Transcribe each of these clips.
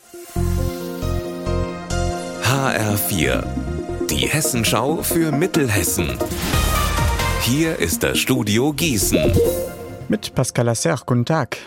HR4, die Hessenschau für Mittelhessen. Hier ist das Studio Gießen. Mit Pascal Lasser, guten Tag.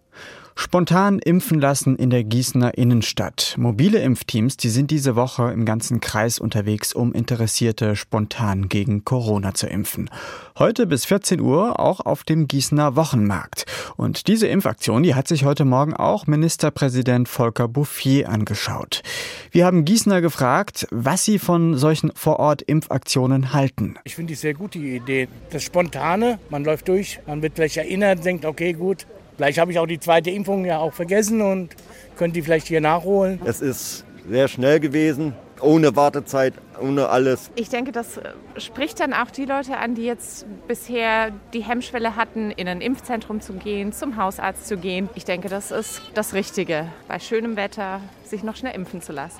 Spontan impfen lassen in der Gießener Innenstadt. Mobile Impfteams, die sind diese Woche im ganzen Kreis unterwegs, um Interessierte spontan gegen Corona zu impfen. Heute bis 14 Uhr auch auf dem Gießener Wochenmarkt. Und diese Impfaktion, die hat sich heute Morgen auch Ministerpräsident Volker Bouffier angeschaut. Wir haben Gießener gefragt, was sie von solchen Vor-Ort-Impfaktionen halten. Ich finde die sehr gute Idee. Das Spontane, man läuft durch, man wird vielleicht erinnert, denkt, okay, gut. Vielleicht habe ich auch die zweite Impfung ja auch vergessen und könnte die vielleicht hier nachholen. Es ist sehr schnell gewesen, ohne Wartezeit, ohne alles. Ich denke, das spricht dann auch die Leute an, die jetzt bisher die Hemmschwelle hatten, in ein Impfzentrum zu gehen, zum Hausarzt zu gehen. Ich denke, das ist das Richtige, bei schönem Wetter sich noch schnell impfen zu lassen.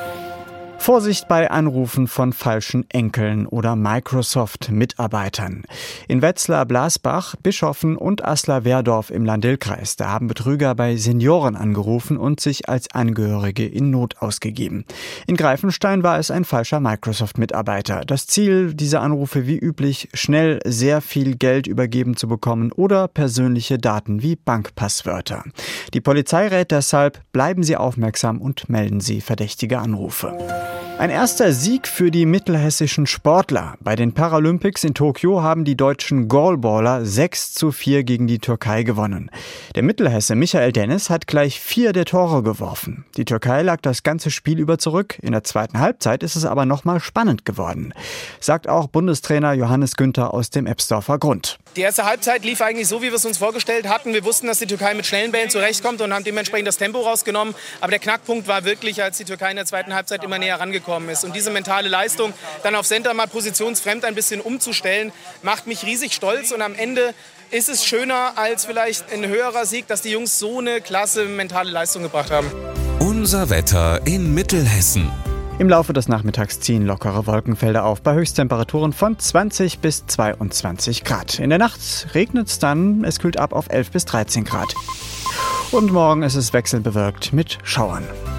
Vorsicht bei Anrufen von falschen Enkeln oder Microsoft-Mitarbeitern. In Wetzlar-Blasbach, Bischofen und Aslar-Wehrdorf im Lahn-Dill-Kreis, da haben Betrüger bei Senioren angerufen und sich als Angehörige in Not ausgegeben. In Greifenstein war es ein falscher Microsoft-Mitarbeiter. Das Ziel dieser Anrufe wie üblich, schnell sehr viel Geld übergeben zu bekommen oder persönliche Daten wie Bankpasswörter. Die Polizei rät deshalb, bleiben Sie aufmerksam und melden Sie verdächtige Anrufe. Ein erster Sieg für die mittelhessischen Sportler. Bei den Paralympics in Tokio haben die deutschen Goalballer 6:4 gegen die Türkei gewonnen. Der Mittelhesse Michael Dennis hat gleich 4 der Tore geworfen. Die Türkei lag das ganze Spiel über zurück. In der zweiten Halbzeit ist es aber nochmal spannend geworden, sagt auch Bundestrainer Johannes Günther aus dem Ebsdorfer Grund. Die erste Halbzeit lief eigentlich so, wie wir es uns vorgestellt hatten. Wir wussten, dass die Türkei mit schnellen Bällen zurechtkommt und haben dementsprechend das Tempo rausgenommen. Aber der Knackpunkt war wirklich, als die Türkei in der zweiten Halbzeit immer näher rangekommen ist. Und diese mentale Leistung, dann auf Center mal positionsfremd ein bisschen umzustellen, macht mich riesig stolz. Und am Ende ist es schöner als vielleicht ein höherer Sieg, dass die Jungs so eine klasse mentale Leistung gebracht haben. Unser Wetter in Mittelhessen. Im Laufe des Nachmittags ziehen lockere Wolkenfelder auf bei Höchsttemperaturen von 20 bis 22 Grad. In der Nacht regnet es dann, es kühlt ab auf 11 bis 13 Grad. Und morgen ist es wechselbewölkt mit Schauern.